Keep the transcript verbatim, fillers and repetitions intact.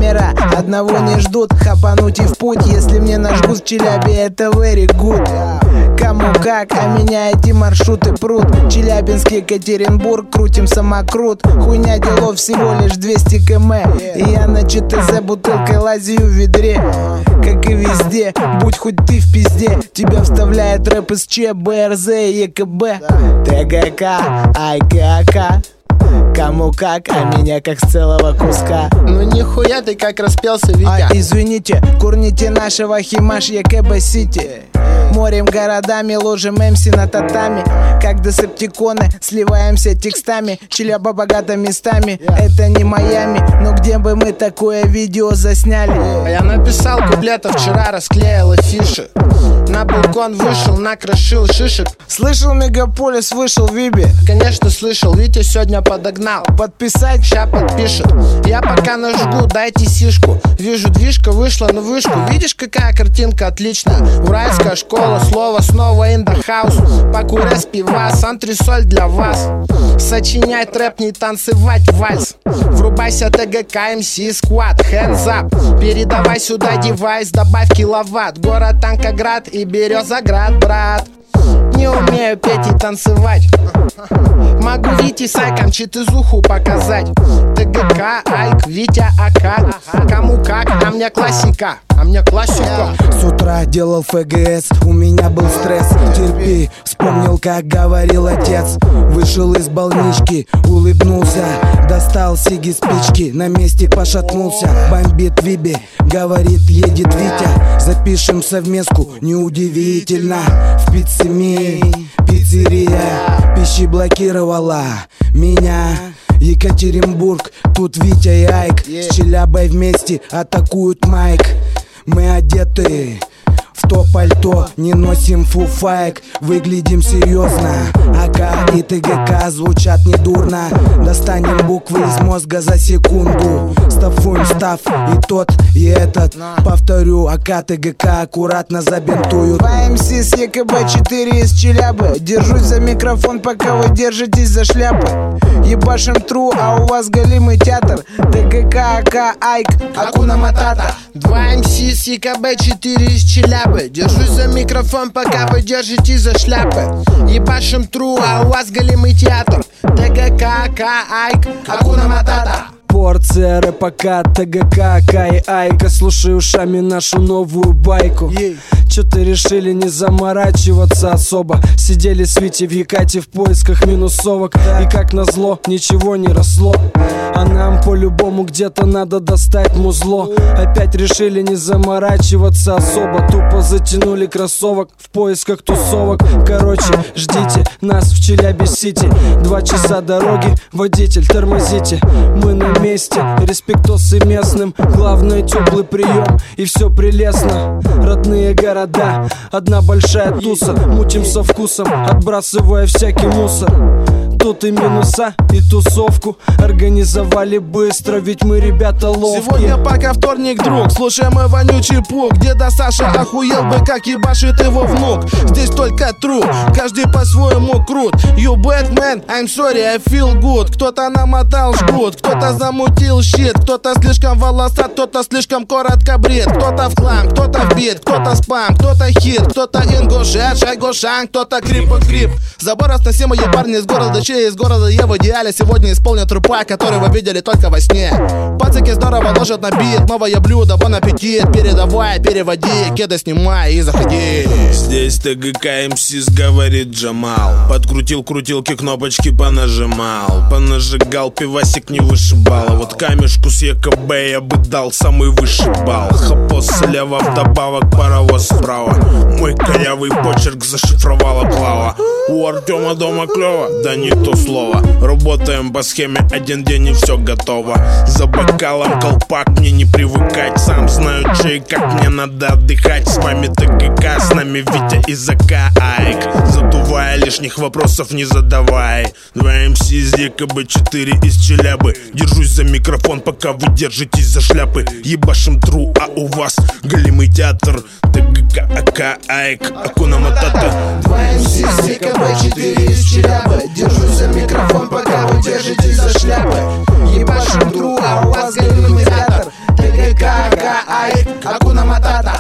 номера одного не ждут. Хапануть и в путь, если мне нажгут в Челябе, это very good. Кому как, а меня эти маршруты прут. Челябинск, Екатеринбург, крутим самокрут. Хуйня делов всего лишь двести километров. И я на ЧТЗ бутылкой лазию в ведре. Как и везде, будь хоть ты в пизде. Тебя вставляет рэп из Ч, БРЗ и ЕКБ. ТГК, АйКАК. Кому как, а меня как с целого куска. Ну нихуя ты как распелся, Витя. А, извините, курните нашего Химаш ЕКБ Сити. Морем городами, ложим МС на татами. Как десептиконы, сливаемся текстами. Челяба богата местами, это не Майами. Но где бы мы такое видео засняли? Я написал куплеты вчера, расклеил афиши. На балкон вышел, накрошил шишек. Слышал, Мегаполис вышел, Виби? Конечно слышал, Витя сегодня подогнал. Подписать? Ща подпишет. Я пока нажгу, дайте сишку. Вижу, движка вышла на вышку. Видишь, какая картинка отличная? Уральская школа, слово снова in the house. Покурясь пивас, антресоль для вас. Сочинять рэп, не танцевать вальс. Врубайся ТГК, МС, сквад, hands up. Передавай сюда девайс, добавь киловатт. Город Танкоград и Березоград, брат. Не умею петь и танцевать. Могу Вите Сайком читызуху показать. ТГК, Айк, Витя, АК. Кому как, а мне классика. А мне классика. С утра делал ФГС, у меня был стресс. Терпи, вспомнил, как говорил отец. Вышел из больнички, улыбнулся. Достал сиги, спички, на месте пошатнулся. Бомбит Виби, говорит, едет Витя. Запишем совместку, неудивительно. В пиццемии, пиццерия пищи блокировала меня. Екатеринбург, тут Витя и Айк. С Челябой вместе атакуют майк. Мы одеты в то пальто, не носим фуфайк. Выглядим серьезно, АК и ТГК звучат недурно. Достанем буквы из мозга за секунду. Стафуем став и тот, и этот. Повторю, АК, ТГК аккуратно забинтуют. два МС с ЕКБ, четыре из Челябы. Держусь за микрофон, пока вы держитесь за шляпы. Ебашим тру, а у вас голимый театр. ТГК, АК, Айк, Акуна Матата. Два МС с ЕКБ, четыре из Челябы. Держусь за микрофон, пока вы держитесь за шляпы. Ебашим тру, а у вас голимый театр. ТГК, АК, Айк, Акуна Матата. Порция рэпака, ТГК, Кай, Айка. Слушай ушами нашу новую байку. Чё-то решили не заморачиваться особо. Сидели с Витей в Екате в поисках минусовок. И как назло, ничего не росло. А нам по-любому где-то надо достать музло. Опять решили не заморачиваться особо. Тупо затянули кроссовок в поисках тусовок. Короче, ждите нас в Челябе-Сити. Два часа дороги, водитель, тормозите. Мы на месте, респектосы местным. Главное, теплый прием, и все прелестно. Родные города, одна большая туса. Мутим со вкусом, отбрасывая всякий мусор. Тут и минуса, и тусовку организовали быстро, ведь мы ребята ловкие. Сегодня пока вторник, друг, слушай мой вонючий пук. Деда Саша охуел бы, как ебашит его внук. Здесь только true, каждый по-своему крут. You bad man, I'm sorry, I feel good. Кто-то намотал жгут, кто-то замутил щит. Кто-то слишком волосат, кто-то слишком коротко брит. Кто-то в хлам, кто-то в бит, кто-то спам, кто-то хит. Кто-то ингушет, шайгушан, кто-то крип-крип. Забор сносим мои парни из города, из города я в идеале сегодня исполню трупа, который вы видели только во сне. Пацаки здорово ложат на бит, новое блюдо, бон аппетит. Передавай, переводи, кеды снимай и заходи. Здесь ТГК МС, говорит Джамал. Подкрутил крутилки, кнопочки понажимал. Понажигал, пивасик не вышибал. А вот камешку с ЕКБ я бы дал самый высший балл. Хапос слева, вдобавок паровоз справа. Мой корявый почерк зашифровала Клава. У Артема дома клево, да не то слово. Работаем по схеме, один день и все готово. За бокалом колпак, мне не привыкать. Сам знаю, че и как мне надо отдыхать. С вами ТГК, с нами Витя и ЗК Айк. Задувая, лишних вопросов не задавай. Два МС из ЕКБ, четыре из Челябы. Держусь за микрофон, пока вы держитесь за шляпы. Ебашим тру, а у вас голимый театр. ТГК, АК, Айк, Акуна Матата. Два МС из ЕКБ, четыре из Челябы. Держусь за микрофон, пока вы держитесь за шляпы. Ебашим тру, а у вас голимый театр. ТГК, Акуна Матата.